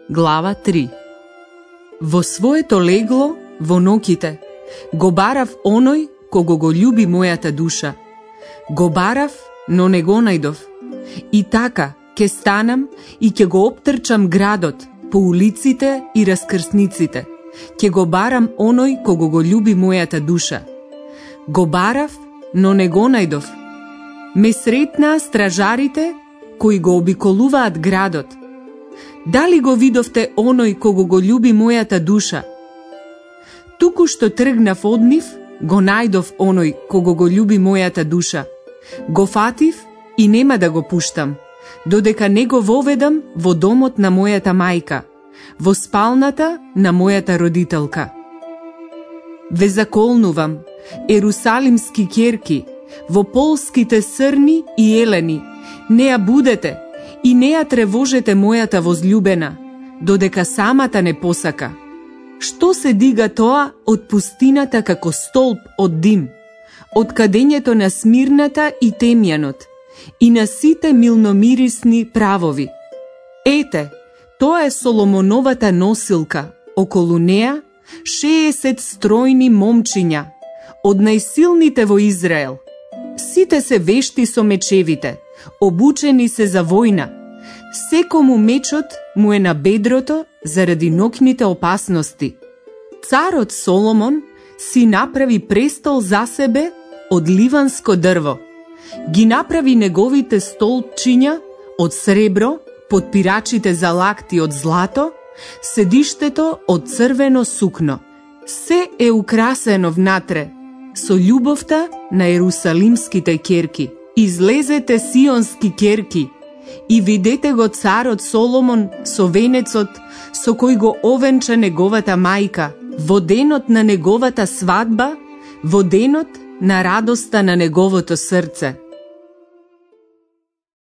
глава 3. Во своето легло, во ноќите, го барав оној кого го љуби мојата душа. Го барав, но не го најдов. И така, ке станам и ке го оптрчам градот, по улиците и раскрсниците. Ке го барам оној кого го љуби мојата душа. Го барав, но не го најдов. Ме сретнаа стражарите кои го обиколуваат градот. Дали го видовте оној кого го љуби мојата душа? Туку што тргнав од нив, го најдов оној кого го љуби мојата душа. Го фатив и нема да го пуштам, додека не го воведам во домот на мојата мајка, во спалната на мојата родителка. Ве заколнувам, ерусалимски ќерки, во полските срни и елени, не ја будете и не ја тревожете мојата возљубена, додека самата не посака. Што се дига тоа од пустината како столб од дим, од кадењето на смирната и темјанот, и на сите милномирисни правови. Ете, тоа е Соломоновата носилка, околу неа 60 стројни момчиња, од најсилните во Израел. Сите се вешти со мечевите, обучени се за војна. Секому мечот му е на бедрото заради ноќните опасности. Царот Соломон си направи престол за себе од ливанско дрво. Ги направи неговите столпчиња од сребро, подпирачите за лакти од злато, седиштето од црвено сукно. Се е украсено внатре со љубовта на ерусалимските ќерки. Излезете сионски ќерки и видете го царот Соломон со венецот со кој го овенча неговата мајка, во денот на неговата свадба, во денот на радоста на неговото срце.